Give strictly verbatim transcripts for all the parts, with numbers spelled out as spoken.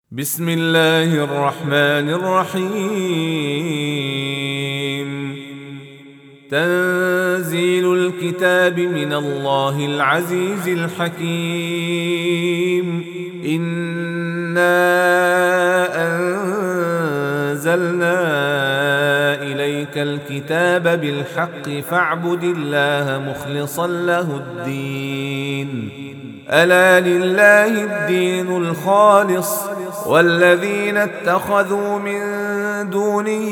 بسم الله الرحمن الرحيم. تنزيل الكتاب من الله العزيز الحكيم. إنا أنزلنا إليك الكتاب بالحق فاعبد الله مخلصا له الدين. ألا لله الدين الخالص والذين اتخذوا من دونه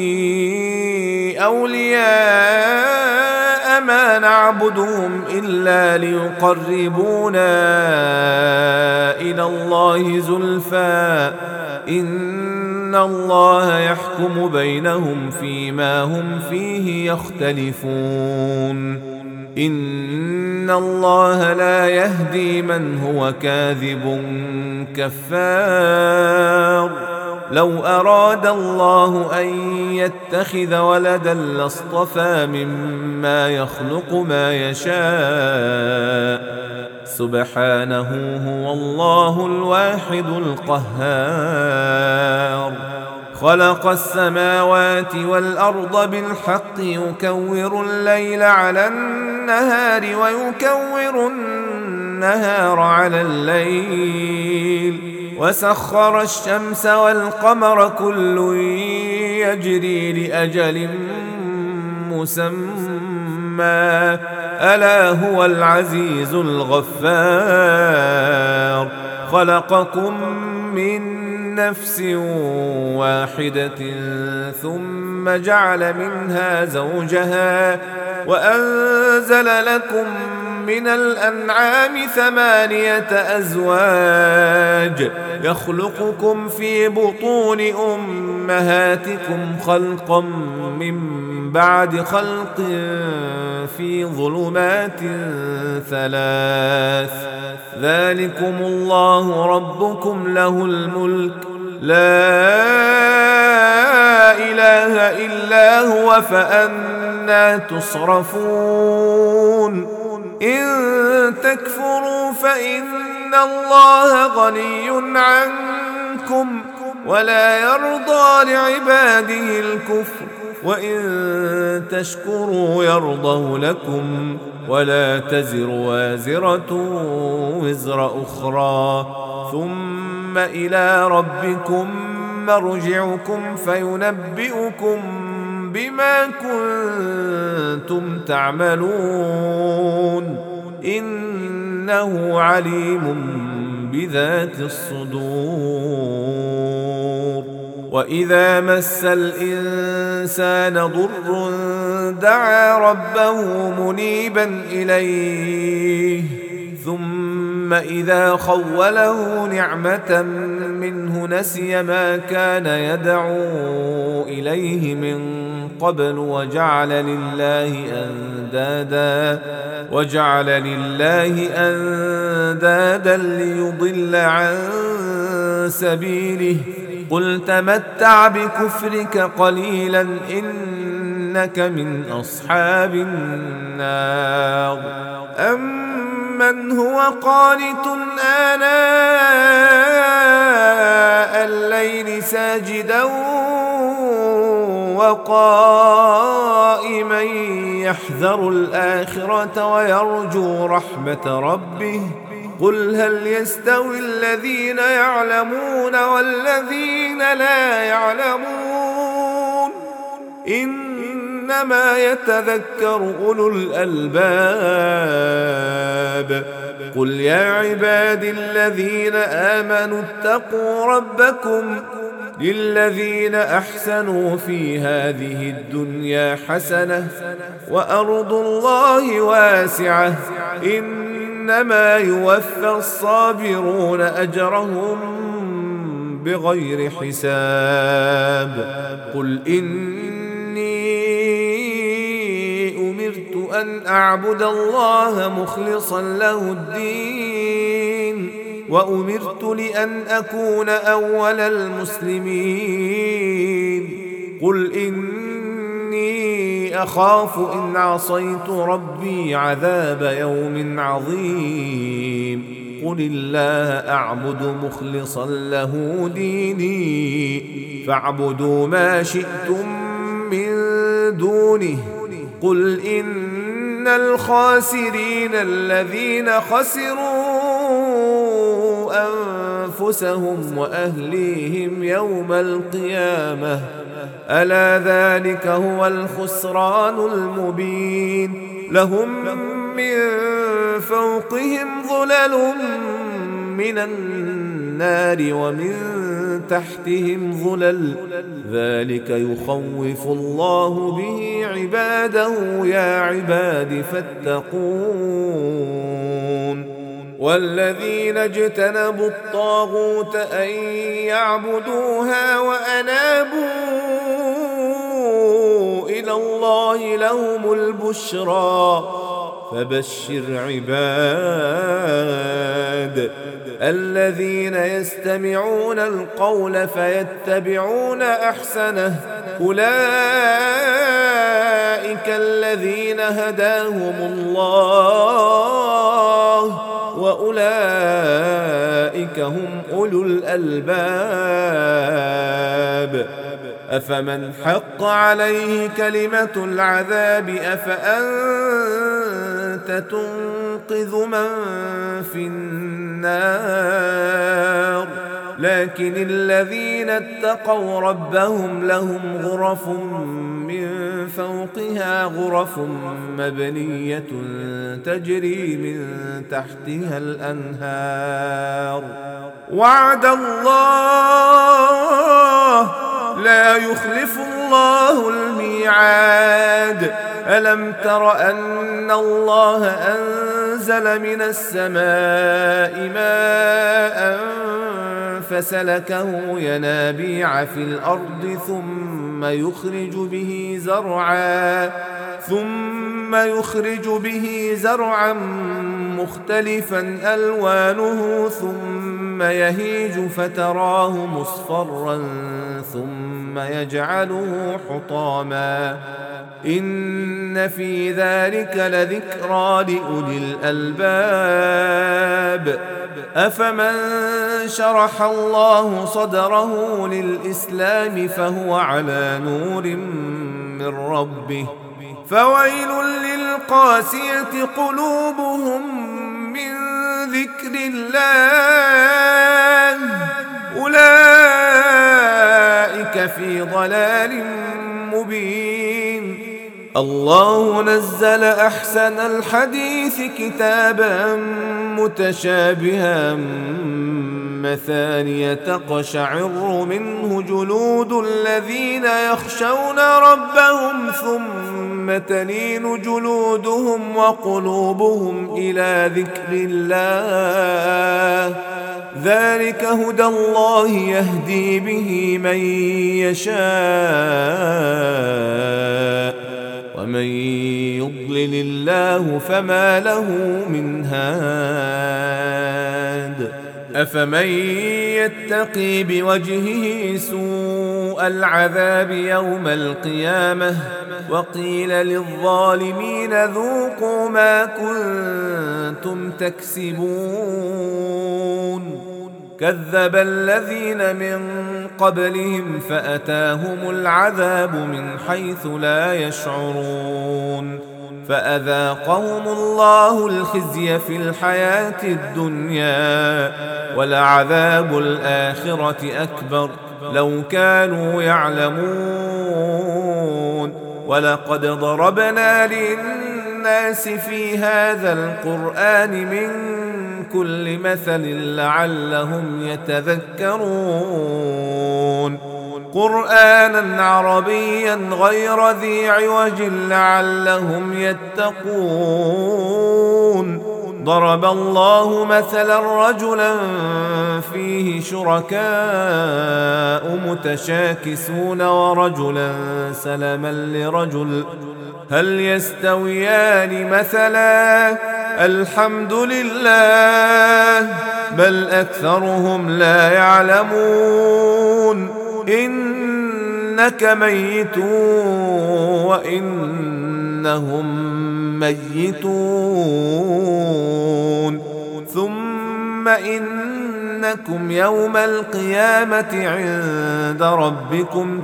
أولياء ما نعبدهم إلا ليقربونا إلى الله زلفى إن الله يحكم بينهم فيما هم فيه يختلفون. إن الله لا يهدي من هو كاذب كفار. لو أراد الله أن يتخذ ولدا لاصطفى مما يخلق ما يشاء سبحانه هو الله الواحد القهار. خلق السماوات والأرض بالحق يكور الليل على النهار ويكور النهار على الليل وسخر الشمس والقمر كل يجري لأجل مسمى ألا هو العزيز الغفار. خلقكم من نفس واحدة ثم جعل منها زوجها وأنزل لكم من الأنعام ثمانية أزواج يخلقكم في بطون أمهاتكم خلقا من بعد خلق في ظلمات ثلاث. ذلكم الله ربكم له الملك لا إله إلا هو فأنى تصرفون. إن تكفروا فإن الله غني عنكم ولا يرضى لعباده الكفر وإن تشكروا يرضه لكم ولا تزر وازرة وزر أخرى ثم إلى ربكم مرجعكم فينبئكم بما كنتم تعملون إنه عليم بذات الصدور. وإذا مس الإنسان ضر دعا ربه منيبا إليه ثم إذا خوله نعمة منه نسي ما كان يدعو إليه من قبل وجعل لله أندادا وجعل لله أندادا ليضل عن سبيله. قل تمتع بكفرك قليلا إنك من أصحاب النار. أمن هو قانت آناء الليل ساجدا وقائما يحذر الآخرة ويرجو رحمة ربه. قل هل يستوي الذين يعلمون والذين لا يعلمون إنما يتذكر أولو الألباب. قل يا عبادي الذين آمنوا اتقوا ربكم للذين أحسنوا في هذه الدنيا حسنة وأرض الله واسعة إنما يوفى الصابرون أجرهم بغير حساب. قل إني أمرت أن أعبد الله مخلصا له الدين وأمرت لأن أكون أول المسلمين. قل إني أخاف إن عصيت ربي عذاب يوم عظيم. قل الله أعبد مخلصا له ديني فاعبدوا ما شئتم من دونه قل إن الخاسرين الذين خسروا أنفسهم وأهليهم يوم القيامة ألا ذلك هو الخسران المبين لهم من فوقهم ظلل من النار ومن تحتهم ظلل ذلك يخوف الله به عباده يا عباد فاتقون والذين اجتنبوا الطاغوت أن يعبدوها وأنابوا إلى الله لهم البشرى فبشر عباد الذين يستمعون القول فيتبعون أحسنه أولئك الذين هداهم الله وأولئك هم أولو الألباب أفمن حق عليه كلمة العذاب أفأنت تنقذ من في النار لكن الذين اتقوا ربهم لهم غرف من فوقها غرف مبنية تجري من تحتها الأنهار وعد الله لا يخلف الله الميعاد ألم تر أن الله أنزل من السماء ماء فسلكه ينابيع في الأرض ثم يخرج به زرعا ثم يخرج به زرعا مختلفا ألوانه ثم يهيج فتراه مصفرا ثم يجعله حطاما إن في ذلك لذكرى لأولي الألباب أفمن شرح الله صدره للإسلام فهو على نور من ربه فويل للقاسية قلوبهم من ذكر الله أولئك في ضلال مبين الله نزل أحسن الحديث كتابا متشابها مثانية تقشعر منه جلود الذين يخشون ربهم ثم تلين جلودهم وقلوبهم إلى ذكر الله ذلك هدى الله يهدي به من يشاء ومن يضلل الله فما له من هاد أفمن يتقي بوجهه سوء العذاب يوم القيامة وقيل للظالمين ذوقوا ما كنتم تكسبون كذب الذين من قبلهم فأتاهم العذاب من حيث لا يشعرون فأذاقهم الله الخزي في الحياة الدنيا ولعذاب الآخرة أكبر لو كانوا يعلمون ولقد ضربنا للناس في هذا القرآن من كل مثل لعلهم يتذكرون قرآنا عربيا غير ذي عوج لعلهم يتقون ضرب الله مثلا رجلا فيه شركاء متشاكسون ورجلا سلما لرجل هل يستويان مثلا الحمد لله بل أكثرهم لا يعلمون إنك ميت وإنهم ميتون ثم إنكم يوم القيامة عند ربكم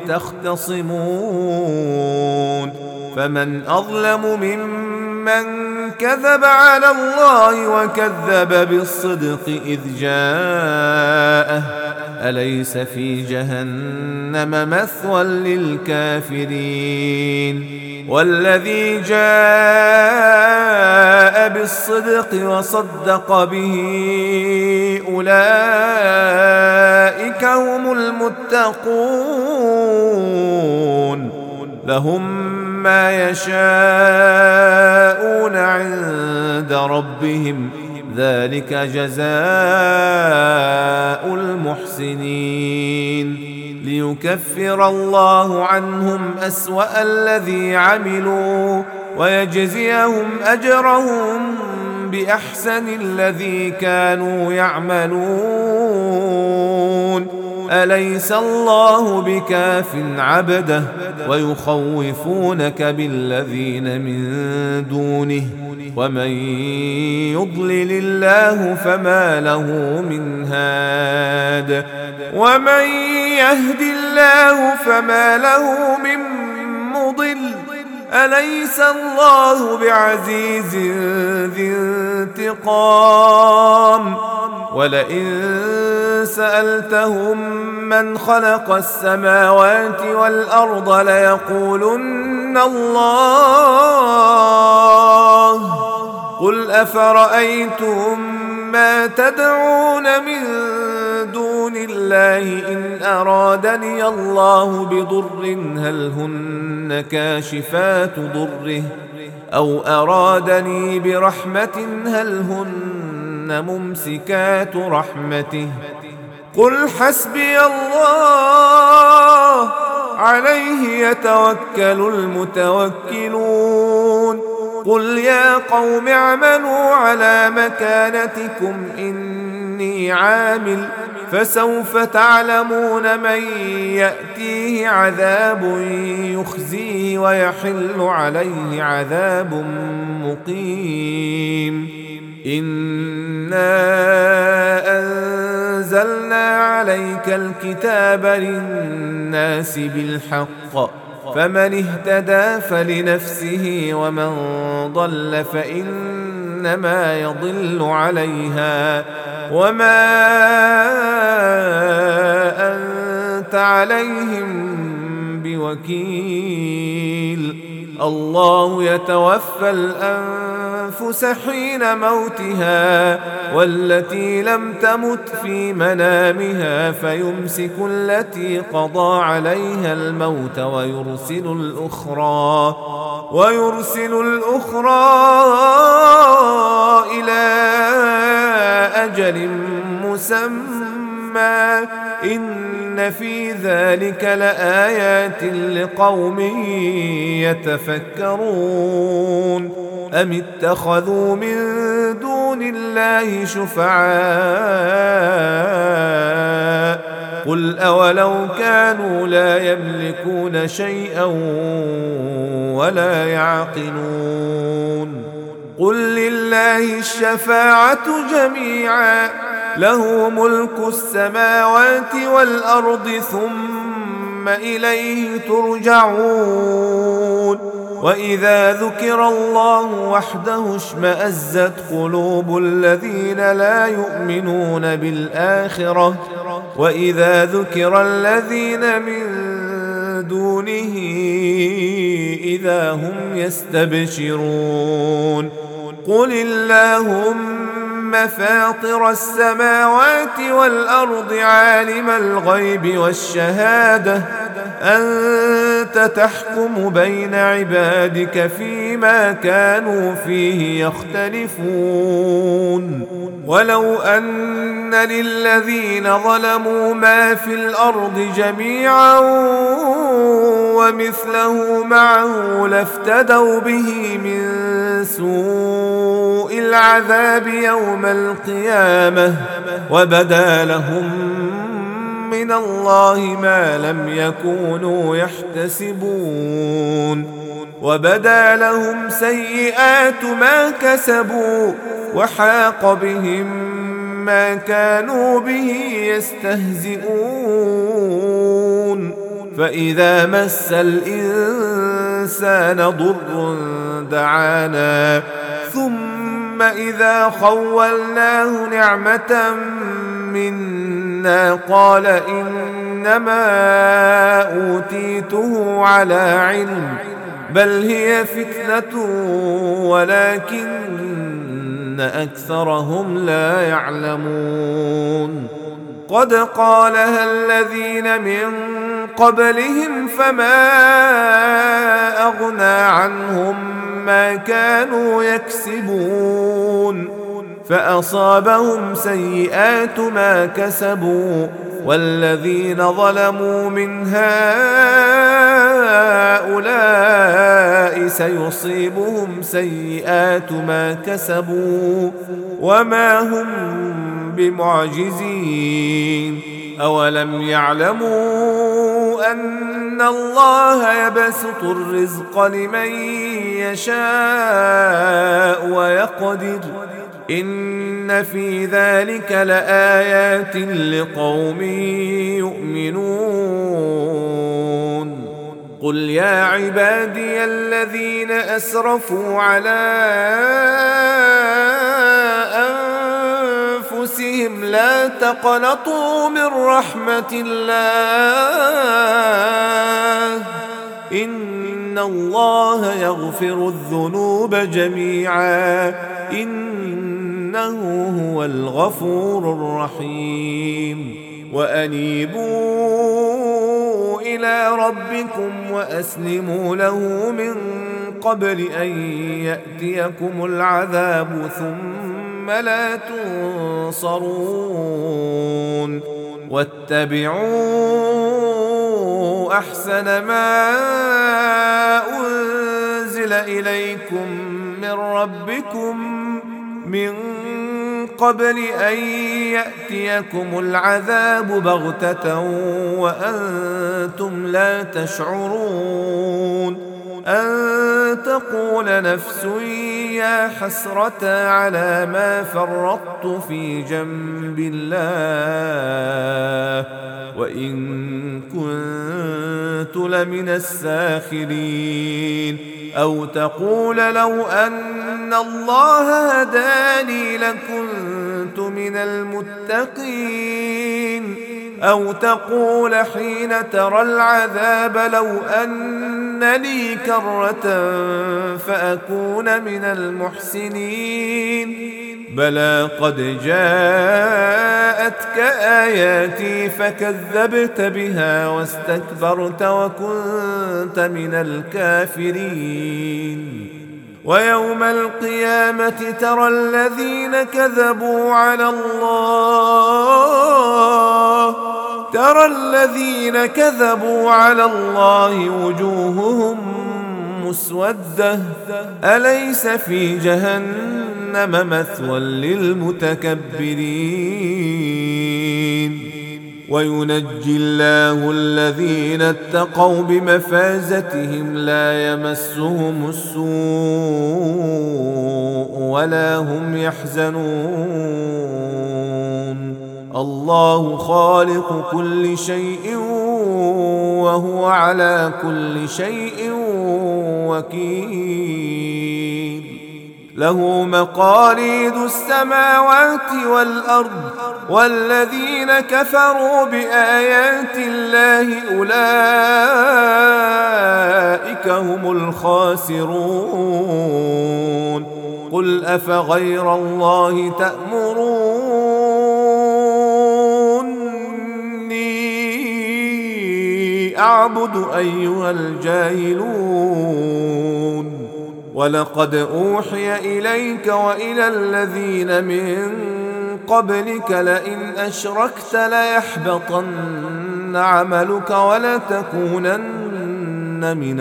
تختصمون فمن أظلم ممن كذب على الله وكذب بالصدق إذ جاءه أليس في جهنم مثوى للكافرين والذي جاء بالصدق وصدق به أولئك هم المتقون لهم ما يشاءون عند ربهم ذلك جزاء المحسنين ليكفر الله عنهم أسوأ الذي عملوا ويجزيهم أجرهم بأحسن الذي كانوا يعملون أليس الله بكاف عبده ويخوفونك بالذين من دونه ومن يضلل الله فما له من هاد ومن يهد الله فما له من مضل أليس الله بعزيز ذي انتقام ولئن سألتهم من خلق السماوات والأرض ليقولن الله قل أفرأيتم ما تدعون من دون الله إن أرادني الله بضر هل هن كاشفات ضره أو أرادني برحمة هل هن ممسكات رحمته قل حسبي الله عليه يتوكل المتوكلون قل يا قوم اعملوا على مكانتكم إني عامل فسوف تعلمون من يأتيه عذاب يخزيه ويحل عليه عذاب مقيم إنا أنزلنا عليك الكتاب للناس بالحق فمن اهتدى فلنفسه ومن ضل فإنما يضل عليها وما أنت عليهم بوكيل الله يتوفى الأنفس حين موتها والتي لم تمت في منامها فيمسك التي قضى عليها الموت ويرسل الأخرى ويرسل الأخرى إلى أجل مسمى إن في ذلك لآيات لقوم يتفكرون أم اتخذوا من دون الله شفعاء قل أولو كانوا لا يملكون شيئا ولا يعقلون قل لله الشفاعة جميعا له ملك السماوات والأرض ثم إليه ترجعون وإذا ذكر الله وحده اشمأزت قلوب الذين لا يؤمنون بالآخرة وإذا ذكر الذين من دونه إذا هم يستبشرون قل اللهم فاطر السماوات والأرض عالم الغيب والشهادة أنت تحكم بين عبادك فيما كانوا فيه يختلفون ولو أن للذين ظلموا ما في الأرض جميعا ومثله معه لافتدوا به من سوء العذاب يوم القيامة وبدا لهم من الله ما لم يكونوا يحتسبون وبدا لهم سيئات ما كسبوا وحاق بهم ما كانوا به يستهزئون فإذا مس الإنسان ضر دعانا ثم إذا خولناه نعمة منا قال إنما أوتيته على علم بل هي فتنة ولكن أكثرهم لا يعلمون قد قالها الذين من قبلهم فما أغنى عنهم ما كانوا يكسبون فأصابهم سيئات ما كسبوا والذين ظلموا من هؤلاء سيصيبهم سيئات ما كسبوا وما هم بمعجزين أولم يعلموا أن الله يبسط الرزق لمن يشاء ويقدر إن في ذلك لآيات لقوم يؤمنون قل يا عبادي الذين أسرفوا على أنفسهم لا تقنطوا من رحمة الله إن الله يغفر الذنوب جميعا إنه هو الغفور الرحيم وأنيبوا إلى ربكم وأسلموا له من قبل أن يأتيكم العذاب ثم لا تنصرون واتبعوا أحسن ما أنزل إليكم من ربكم من قبل أن يأتيكم العذاب بغتة وأنتم لا تشعرون أن تقول نفس يا حسرة على ما فرطت في جنب الله وإن كنت لمن الساخرين أو تقول لو أن الله هداني لكنت من المتقين أو تقول حين ترى العذاب لو أن لي كرة فأكون من المحسنين بلى قد جاءتك آياتي فكذبت بها واستكبرت وكنت من الكافرين ويوم القيامة ترى الذين كذبوا على الله ترى الذين كذبوا على الله وجوههم مسودة أليس في جهنم مثوى للمتكبرين وينجي الله الذين اتقوا بمفازتهم لا يمسهم السوء ولا هم يحزنون الله خالق كل شيء وهو على كل شيء وكيل له مقاليد السماوات والأرض والذين كفروا بآيات الله أولئك هم الخاسرون قل أفغير الله تأمروني أعبد أيها الجاهلون ولقد أوحي إليك وإلى الذين من قبلك لئن أشركت ليحبطن عملك ولتكونن من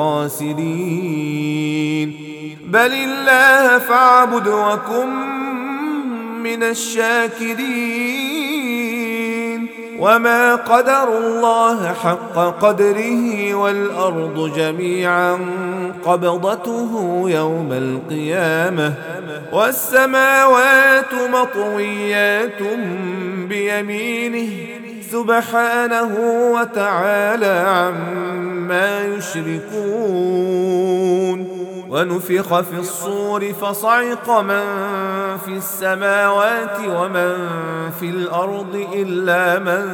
الخاسرين بل الله فاعبد وكن من الشاكرين وما قدروا الله حق قدره والأرض جميعا قبضته يوم القيامة والسماوات مطويات بيمينه سبحانه وتعالى عما يشركون. ونفخ في الصور فصعق من في السماوات ومن في الأرض إلا من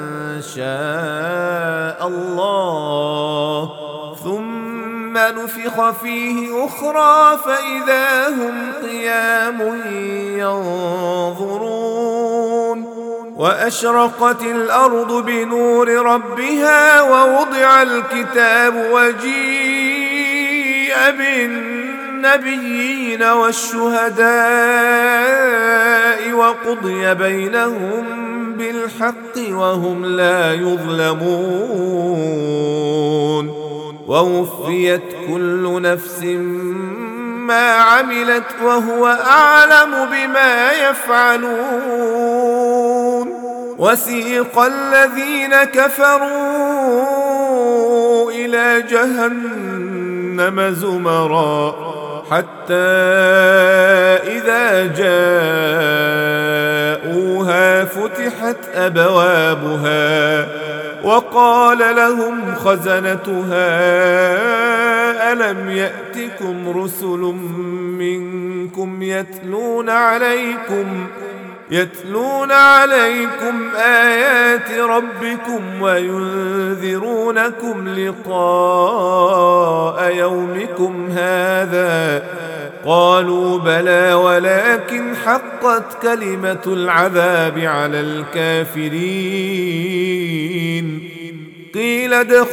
شاء الله ثم نفخ فيه أخرى فإذا هم قيام ينظرون. وأشرقت الأرض بنور ربها ووضع الكتاب وجيء بالنبيين والشهداء وقضي بينهم بالحق وهم لا يظلمون. ووفيت كل نفس ما عملت وهو أعلم بما يفعلون. وسيق الذين كفروا إلى جهنم زمرا حتى إذا جاءوها فتحت أبوابها وقال لهم خزنتها ألم يأتكم رسل منكم يتلون عليكم يتلون عليكم آيات ربكم وينذرونكم لقاء يومكم هذا قالوا بلى ولكن حقت كلمة العذاب على الكافرين. قيل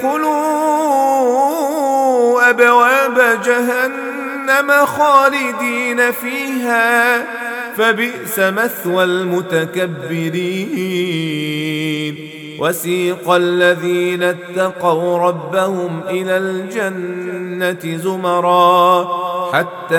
ادخلوا أبواب جهنم خالدين فيها فبئس مثوى المتكبرين. وسيق الذين اتقوا ربهم إلى الجنة زمرا حتى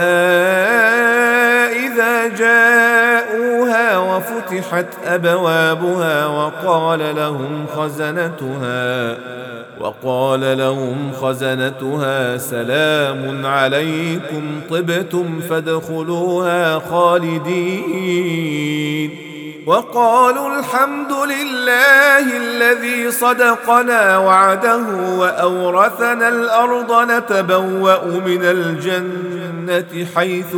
إذا جاءوها وفتحت أبوابها وقال لهم خزنتها وقال لهم خزنتها سلام عليكم طبتم فادخلوها خالدين. وقالوا الحمد لله الذي صدقنا وعده وأورثنا الأرض نتبوأ من الجنة حيث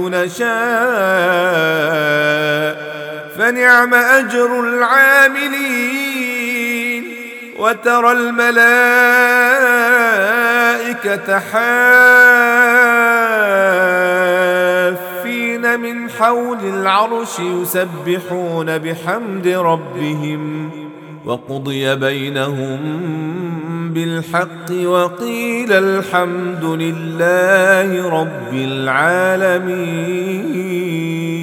نشاء فنعم أجر العاملين. وترى الملائكة حافين من حول العرش يسبحون بحمد ربهم وقضي بينهم بالحق وقيل الحمد لله رب العالمين.